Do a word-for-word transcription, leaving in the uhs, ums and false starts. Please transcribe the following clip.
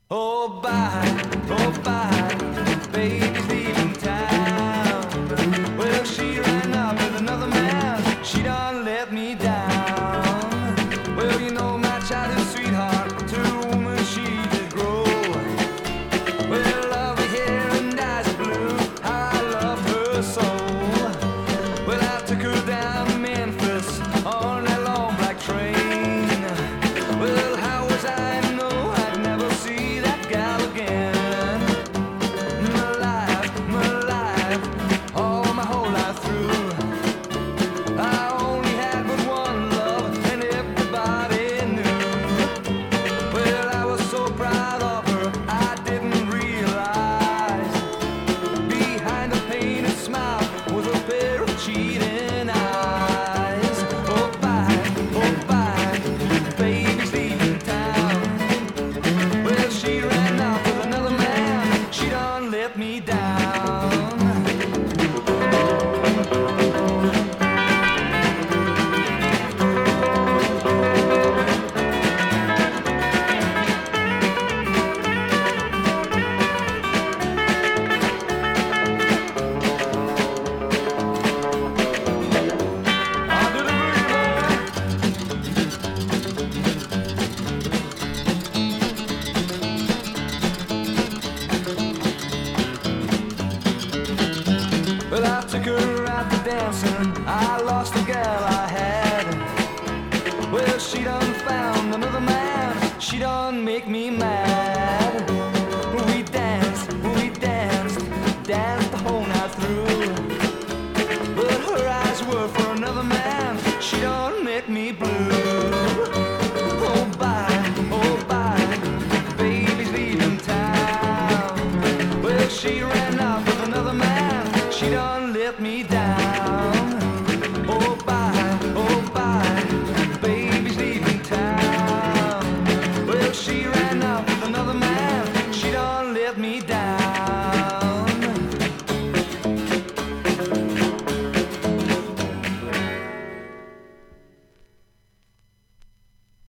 Oh, bye, oh, bye, baby's leaving town. Well, she ran up with another man, she done let me down. Well, you know my childhood sweetheart, to a woman she did grow. Well, lovely hair and eyes of blue, how I love her so. Well, I took her down to Memphis on that long black train. Well, how was I to know I'd never see that gal again? My life, my life, all my whole life through, I only had but one love, and everybody knew. Well, I was so proud of her, I didn't realize behind a painted smile was a pair of cheating eyes. Oh, bye, oh, bye, baby's leaving town. Well, she ran off with another man, she done let me down. I did a boogie, boy. Well, I took her out to dancing, I lost the gal I had. Well, she done found another man, she done make me mad. We danced, we danced, danced the whole night through. But her eyes were for another man, she done make me blue. Oh, bye, oh, bye, baby's leaving town. Well, she ran off with another man, she done let me down.